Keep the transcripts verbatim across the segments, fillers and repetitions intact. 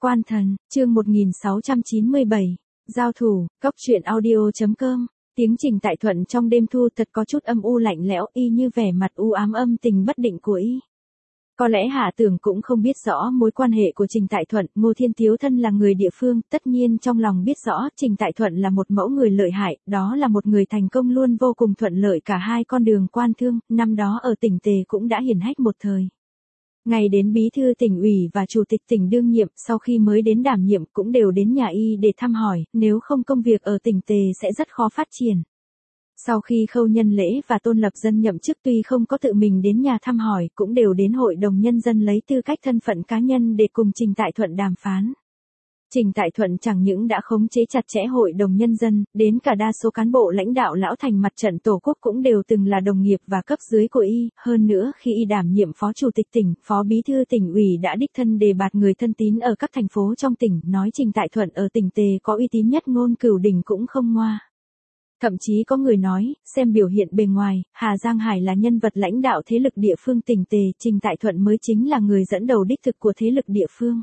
Quan Thần, chương một nghìn sáu trăm chín mươi bảy, Giao thủ, Cốc truyện audio.com, tiếng Trình Tại Thuận trong đêm thu thật có chút âm u lạnh lẽo y như vẻ mặt u ám âm tình bất định của y. Có lẽ Hạ Tưởng cũng không biết rõ mối quan hệ của Trình Tại Thuận, Ngô Thiên Tiếu thân là người địa phương, tất nhiên trong lòng biết rõ Trình Tại Thuận là một mẫu người lợi hại, đó là một người thành công luôn vô cùng thuận lợi cả hai con đường quan thương, năm đó ở tỉnh Tề cũng đã hiển hách một thời. Ngày đến bí thư tỉnh ủy và chủ tịch tỉnh đương nhiệm, sau khi mới đến đảm nhiệm cũng đều đến nhà y để thăm hỏi, nếu không công việc ở tỉnh Tề sẽ rất khó phát triển. Sau khi Khâu Nhân Lễ và Tôn Lập Dân nhậm chức tuy không có tự mình đến nhà thăm hỏi, cũng đều đến Hội đồng Nhân dân lấy tư cách thân phận cá nhân để cùng Trình Tại Thuận đàm phán. Trình Tại Thuận chẳng những đã khống chế chặt chẽ Hội đồng Nhân dân, đến cả đa số cán bộ lãnh đạo lão thành mặt trận Tổ quốc cũng đều từng là đồng nghiệp và cấp dưới của y, hơn nữa khi y đảm nhiệm phó chủ tịch tỉnh, phó bí thư tỉnh ủy đã đích thân đề bạt người thân tín ở các thành phố trong tỉnh, nói Trình Tại Thuận ở tỉnh Tề có uy tín nhất ngôn cửu đỉnh cũng không ngoa. Thậm chí có người nói, xem biểu hiện bề ngoài, Hà Giang Hải là nhân vật lãnh đạo thế lực địa phương tỉnh Tề, Trình Tại Thuận mới chính là người dẫn đầu đích thực của thế lực địa phương.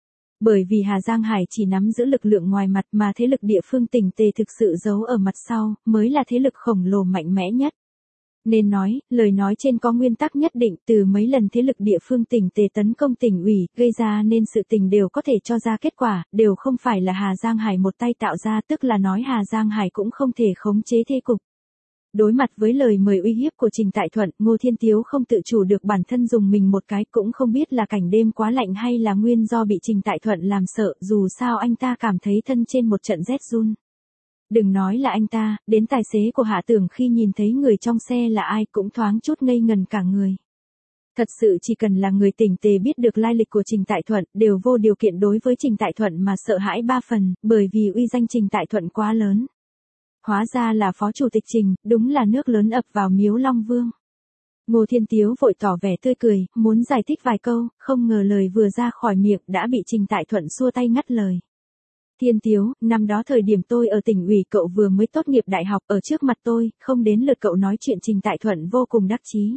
Bởi vì Hà Giang Hải chỉ nắm giữ lực lượng ngoài mặt mà thế lực địa phương tỉnh Tề thực sự giấu ở mặt sau, mới là thế lực khổng lồ mạnh mẽ nhất. Nên nói, lời nói trên có nguyên tắc nhất định, từ mấy lần thế lực địa phương tỉnh Tề tấn công tỉnh ủy, gây ra nên sự tình đều có thể cho ra kết quả, đều không phải là Hà Giang Hải một tay tạo ra, tức là nói Hà Giang Hải cũng không thể khống chế thế cục. Đối mặt với lời mời uy hiếp của Trình Tại Thuận, Ngô Thiên Tiếu không tự chủ được bản thân dùng mình một cái, cũng không biết là cảnh đêm quá lạnh hay là nguyên do bị Trình Tại Thuận làm sợ, dù sao anh ta cảm thấy thân trên một trận rét run. Đừng nói là anh ta, đến tài xế của Hạ Tưởng khi nhìn thấy người trong xe là ai cũng thoáng chút ngây ngần cả người. Thật sự chỉ cần là người tỉnh Tề biết được lai lịch của Trình Tại Thuận, đều vô điều kiện đối với Trình Tại Thuận mà sợ hãi ba phần, bởi vì uy danh Trình Tại Thuận quá lớn. Hóa ra là phó chủ tịch Trình, đúng là nước lớn ập vào miếu Long Vương. Ngô Thiên Tiếu vội tỏ vẻ tươi cười, muốn giải thích vài câu, không ngờ lời vừa ra khỏi miệng đã bị Trình Tại Thuận xua tay ngắt lời. Thiên Tiếu, năm đó thời điểm tôi ở tỉnh ủy cậu vừa mới tốt nghiệp đại học, ở trước mặt tôi, không đến lượt cậu nói chuyện. Trình Tại Thuận vô cùng đắc chí.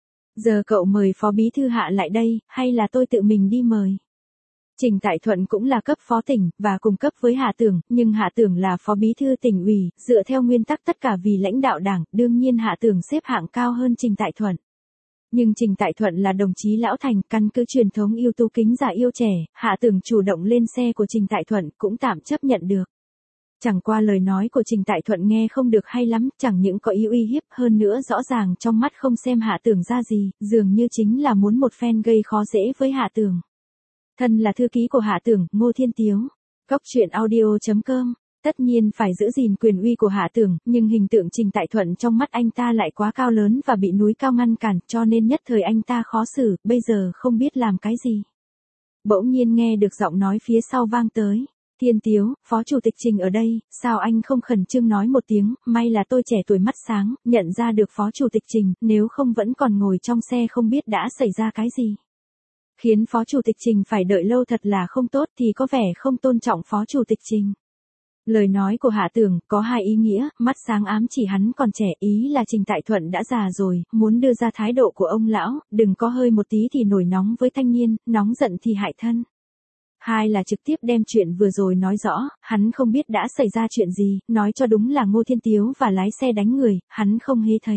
Giờ cậu mời phó bí thư Hạ lại đây, hay là tôi tự mình đi mời? Trình Tại Thuận cũng là cấp phó tỉnh, và cùng cấp với Hạ Tưởng, nhưng Hạ Tưởng là phó bí thư tỉnh ủy, dựa theo nguyên tắc tất cả vì lãnh đạo đảng, đương nhiên Hạ Tưởng xếp hạng cao hơn Trình Tại Thuận. Nhưng Trình Tại Thuận là đồng chí lão thành, căn cứ truyền thống yêu tú kính già yêu trẻ, Hạ Tưởng chủ động lên xe của Trình Tại Thuận cũng tạm chấp nhận được. Chẳng qua lời nói của Trình Tại Thuận nghe không được hay lắm, chẳng những có ý uy hiếp, hơn nữa rõ ràng trong mắt không xem Hạ Tưởng ra gì, dường như chính là muốn một phen gây khó dễ với Hạ Tưởng. Thân là thư ký của Hạ Tưởng, Ngô Thiên Tiếu, Cốc truyện audio.com, tất nhiên phải giữ gìn quyền uy của Hạ Tưởng, nhưng hình tượng Trình Tại Thuận trong mắt anh ta lại quá cao lớn và bị núi cao ngăn cản, cho nên nhất thời anh ta khó xử, bây giờ không biết làm cái gì. Bỗng nhiên nghe được giọng nói phía sau vang tới. Thiên Tiếu, phó chủ tịch Trình ở đây, sao anh không khẩn trương nói một tiếng, may là tôi trẻ tuổi mắt sáng, nhận ra được phó chủ tịch Trình, nếu không vẫn còn ngồi trong xe không biết đã xảy ra cái gì. Khiến phó chủ tịch Trình phải đợi lâu thật là không tốt, thì có vẻ không tôn trọng phó chủ tịch Trình. Lời nói của Hạ Tưởng có hai ý nghĩa, mắt sáng ám chỉ hắn còn trẻ, ý là Trình Tại Thuận đã già rồi, muốn đưa ra thái độ của ông lão, đừng có hơi một tí thì nổi nóng với thanh niên, nóng giận thì hại thân. Hai là trực tiếp đem chuyện vừa rồi nói rõ, hắn không biết đã xảy ra chuyện gì, nói cho đúng là Ngô Thiên Tiếu và lái xe đánh người, hắn không hề thấy.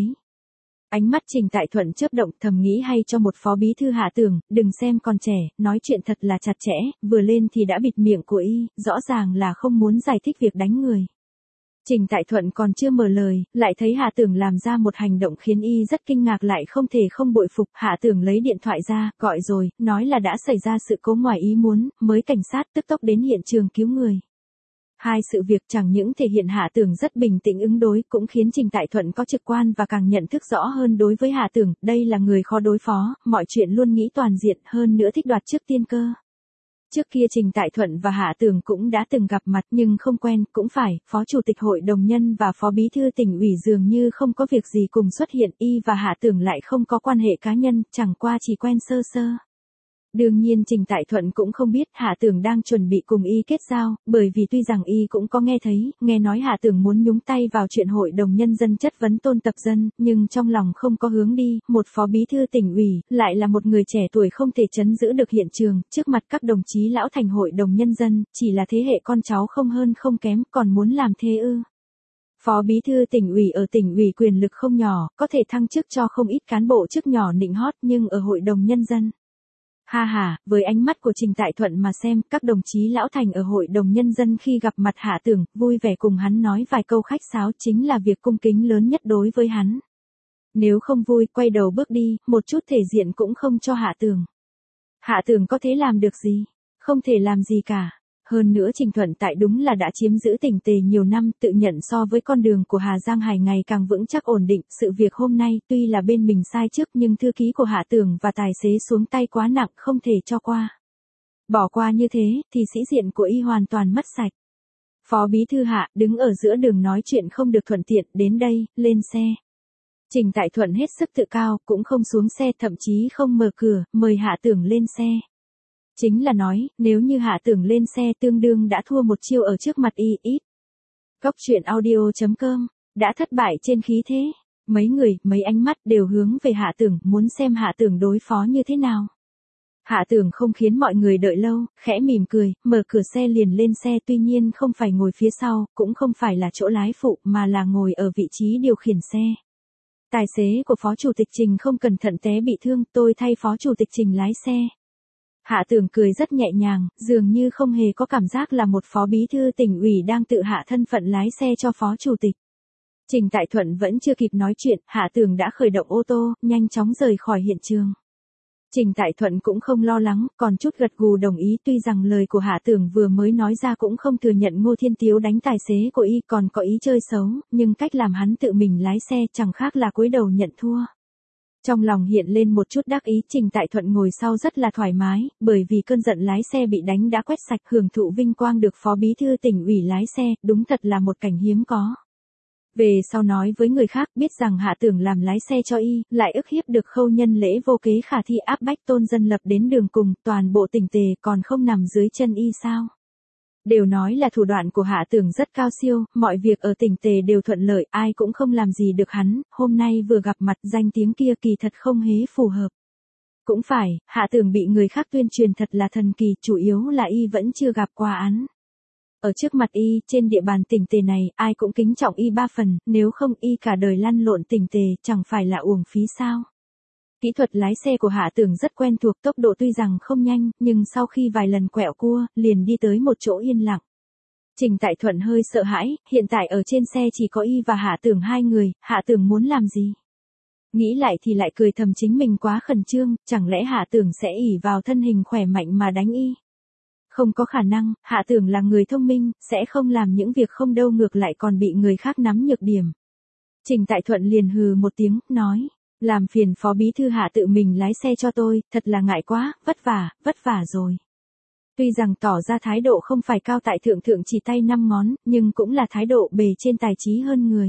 Ánh mắt Trình Tại Thuận chớp động, thầm nghĩ hay cho một phó bí thư Hạ Tưởng, đừng xem còn trẻ, nói chuyện thật là chặt chẽ, vừa lên thì đã bịt miệng của y, rõ ràng là không muốn giải thích việc đánh người. Trình Tại Thuận còn chưa mở lời, lại thấy Hạ Tưởng làm ra một hành động khiến y rất kinh ngạc, lại không thể không bội phục. Hạ Tưởng lấy điện thoại ra, gọi rồi, nói là đã xảy ra sự cố ngoài ý muốn, mới cảnh sát tức tốc đến hiện trường cứu người. Hai sự việc chẳng những thể hiện Hạ Tưởng rất bình tĩnh ứng đối, cũng khiến Trình Tại Thuận có trực quan và càng nhận thức rõ hơn đối với Hạ Tưởng, đây là người khó đối phó, mọi chuyện luôn nghĩ toàn diện, hơn nữa thích đoạt trước tiên cơ. Trước kia Trình Tại Thuận và Hạ Tưởng cũng đã từng gặp mặt nhưng không quen, cũng phải, phó chủ tịch hội đồng nhân và phó bí thư tỉnh ủy dường như không có việc gì cùng xuất hiện, y và Hạ Tưởng lại không có quan hệ cá nhân, chẳng qua chỉ quen sơ sơ. Đương nhiên Trình Tại Thuận cũng không biết Hạ Tưởng đang chuẩn bị cùng y kết giao, bởi vì tuy rằng y cũng có nghe thấy, nghe nói Hạ Tưởng muốn nhúng tay vào chuyện hội đồng nhân dân chất vấn Tôn Tập Dân, nhưng trong lòng không có hướng đi, một phó bí thư tỉnh ủy, lại là một người trẻ tuổi không thể trấn giữ được hiện trường, trước mặt các đồng chí lão thành hội đồng nhân dân, chỉ là thế hệ con cháu không hơn không kém, còn muốn làm thế ư. Phó bí thư tỉnh ủy ở tỉnh ủy quyền lực không nhỏ, có thể thăng chức cho không ít cán bộ chức nhỏ nịnh hót, nhưng ở hội đồng nhân dân. Ha ha, với ánh mắt của Trình Tại Thuận mà xem, các đồng chí lão thành ở hội đồng nhân dân khi gặp mặt Hạ Tưởng, vui vẻ cùng hắn nói vài câu khách sáo chính là việc cung kính lớn nhất đối với hắn. Nếu không vui, quay đầu bước đi, một chút thể diện cũng không cho Hạ Tưởng. Hạ Tưởng có thể làm được gì? Không thể làm gì cả. Hơn nữa Trình Thuận Tại đúng là đã chiếm giữ tỉnh Tề nhiều năm, tự nhận so với con đường của Hà Giang Hải ngày càng vững chắc ổn định, sự việc hôm nay tuy là bên mình sai trước nhưng thư ký của Hạ Tưởng và tài xế xuống tay quá nặng không thể cho qua. Bỏ qua như thế, thì sĩ diện của y hoàn toàn mất sạch. Phó bí thư Hạ đứng ở giữa đường nói chuyện không được thuận tiện, đến đây, lên xe. Trình Tại Thuận hết sức tự cao, cũng không xuống xe, thậm chí không mở cửa, mời Hạ Tưởng lên xe. Chính là nói, nếu như Hạ Tưởng lên xe tương đương đã thua một chiêu ở trước mặt y ít. Góc truyện audio chấm com, đã thất bại trên khí thế. Mấy người, mấy ánh mắt đều hướng về Hạ Tưởng, muốn xem Hạ Tưởng đối phó như thế nào. Hạ Tưởng không khiến mọi người đợi lâu, khẽ mỉm cười, mở cửa xe liền lên xe, tuy nhiên không phải ngồi phía sau, cũng không phải là chỗ lái phụ mà là ngồi ở vị trí điều khiển xe. Tài xế của Phó Chủ tịch Trình không cẩn thận té bị thương, tôi thay Phó Chủ tịch Trình lái xe. Hạ Tưởng cười rất nhẹ nhàng, dường như không hề có cảm giác là một phó bí thư tỉnh ủy đang tự hạ thân phận lái xe cho Phó Chủ tịch. Trình Tại Thuận vẫn chưa kịp nói chuyện, Hạ Tưởng đã khởi động ô tô, nhanh chóng rời khỏi hiện trường. Trình Tại Thuận cũng không lo lắng, còn chút gật gù đồng ý, tuy rằng lời của Hạ Tưởng vừa mới nói ra cũng không thừa nhận Ngô Thiên Tiếu đánh tài xế của y còn có ý chơi xấu, nhưng cách làm hắn tự mình lái xe chẳng khác là cúi đầu nhận thua. Trong lòng hiện lên một chút đắc ý, Trình Tại Thuận ngồi sau rất là thoải mái, bởi vì cơn giận lái xe bị đánh đã quét sạch, hưởng thụ vinh quang được phó bí thư tỉnh ủy lái xe, đúng thật là một cảnh hiếm có. Về sau nói với người khác biết rằng Hạ Tưởng làm lái xe cho y, lại ức hiếp được Khâu Nhân Lễ vô kế khả thi áp bách Tôn Dân Lập đến đường cùng, toàn bộ tỉnh Tề còn không nằm dưới chân y sao. Đều nói là thủ đoạn của Hạ Tưởng rất cao siêu, mọi việc ở tỉnh Tề đều thuận lợi, ai cũng không làm gì được hắn, hôm nay vừa gặp mặt danh tiếng kia kỳ thật không hề phù hợp. Cũng phải, Hạ Tưởng bị người khác tuyên truyền thật là thần kỳ, chủ yếu là y vẫn chưa gặp qua án. Ở trước mặt y, trên địa bàn tỉnh Tề này, ai cũng kính trọng y ba phần, nếu không y cả đời lăn lộn tỉnh Tề, chẳng phải là uổng phí sao. Kỹ thuật lái xe của Hạ Tưởng rất quen thuộc, tốc độ tuy rằng không nhanh, nhưng sau khi vài lần quẹo cua, liền đi tới một chỗ yên lặng. Trình Tại Thuận hơi sợ hãi, hiện tại ở trên xe chỉ có y và Hạ Tưởng hai người, Hạ Tưởng muốn làm gì? Nghĩ lại thì lại cười thầm chính mình quá khẩn trương, chẳng lẽ Hạ Tưởng sẽ ỷ vào thân hình khỏe mạnh mà đánh y? Không có khả năng, Hạ Tưởng là người thông minh, sẽ không làm những việc không đâu, ngược lại còn bị người khác nắm nhược điểm. Trình Tại Thuận liền hừ một tiếng, nói, làm phiền phó bí thư Hạ tự mình lái xe cho tôi, thật là ngại quá, vất vả, vất vả rồi. Tuy rằng tỏ ra thái độ không phải cao tại thượng thượng chỉ tay năm ngón, nhưng cũng là thái độ bề trên tài trí hơn người.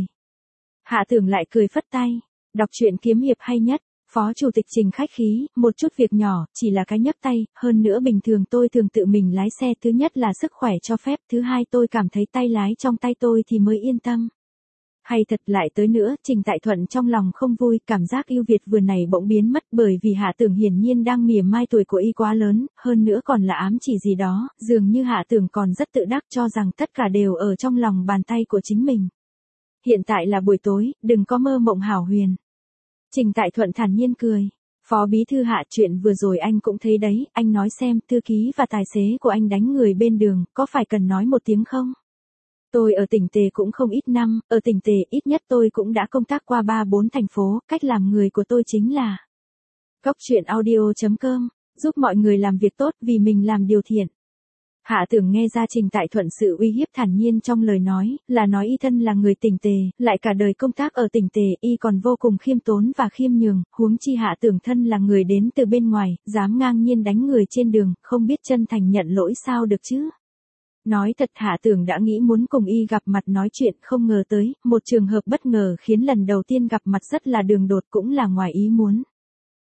Hạ Tưởng lại cười phất tay, đọc truyện kiếm hiệp hay nhất. Phó Chủ tịch Trình khách khí, một chút việc nhỏ, chỉ là cái nhấc tay, hơn nữa bình thường tôi thường tự mình lái xe, thứ nhất là sức khỏe cho phép, thứ hai tôi cảm thấy tay lái trong tay tôi thì mới yên tâm. Hay thật, lại tới nữa, Trình Tại Thuận trong lòng không vui, cảm giác yêu Việt vừa này bỗng biến mất, bởi vì Hạ Tưởng hiển nhiên đang mỉa mai tuổi của y quá lớn, hơn nữa còn là ám chỉ gì đó, dường như Hạ Tưởng còn rất tự đắc cho rằng tất cả đều ở trong lòng bàn tay của chính mình. Hiện tại là buổi tối, đừng có mơ mộng hảo huyền. Trình Tại Thuận thản nhiên cười. Phó bí thư Hạ, chuyện vừa rồi anh cũng thấy đấy, anh nói xem, thư ký và tài xế của anh đánh người bên đường, có phải cần nói một tiếng không? Tôi ở tỉnh Tề cũng không ít năm, ở tỉnh Tề ít nhất tôi cũng đã công tác qua ba bốn thành phố, cách làm người của tôi chính là góc truyện audio chấm com, giúp mọi người làm việc tốt vì mình làm điều thiện. Hạ Tưởng nghe ra Trình Tại Thuận sự uy hiếp thản nhiên trong lời nói, là nói y thân là người tỉnh Tề, lại cả đời công tác ở tỉnh Tề, y còn vô cùng khiêm tốn và khiêm nhường, huống chi Hạ Tưởng thân là người đến từ bên ngoài, dám ngang nhiên đánh người trên đường, không biết chân thành nhận lỗi sao được chứ. Nói thật, Hạ Tưởng đã nghĩ muốn cùng y gặp mặt nói chuyện, không ngờ tới, một trường hợp bất ngờ khiến lần đầu tiên gặp mặt rất là đường đột, cũng là ngoài ý muốn.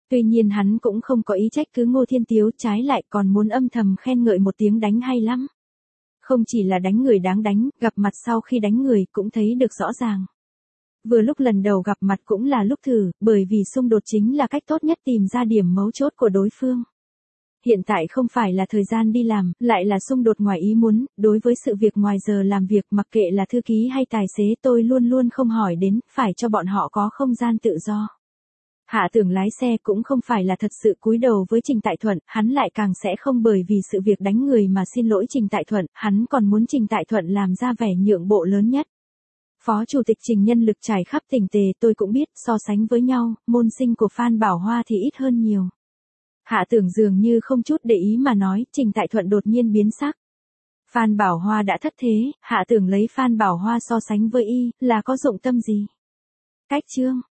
Tuy nhiên hắn cũng không có ý trách cứ Ngô Thiên Tiếu, trái lại còn muốn âm thầm khen ngợi một tiếng đánh hay lắm. Không chỉ là đánh người đáng đánh, gặp mặt sau khi đánh người cũng thấy được rõ ràng. Vừa lúc lần đầu gặp mặt cũng là lúc thử, bởi vì xung đột chính là cách tốt nhất tìm ra điểm mấu chốt của đối phương. Hiện tại không phải là thời gian đi làm, lại là xung đột ngoài ý muốn, đối với sự việc ngoài giờ làm việc mặc kệ là thư ký hay tài xế tôi luôn luôn không hỏi đến, phải cho bọn họ có không gian tự do. Hạ Tưởng lái xe cũng không phải là thật sự cúi đầu với Trình Tại Thuận, hắn lại càng sẽ không bởi vì sự việc đánh người mà xin lỗi Trình Tại Thuận, hắn còn muốn Trình Tại Thuận làm ra vẻ nhượng bộ lớn nhất. Phó Chủ tịch Trình nhân lực trải khắp tỉnh Tề tôi cũng biết, so sánh với nhau, môn sinh của Phan Bảo Hoa thì ít hơn nhiều. Hạ Tưởng dường như không chút để ý mà nói, Trình Tại Thuận đột nhiên biến sắc. Phan Bảo Hoa đã thất thế, Hạ Tưởng lấy Phan Bảo Hoa so sánh với y, là có dụng tâm gì? Cách chương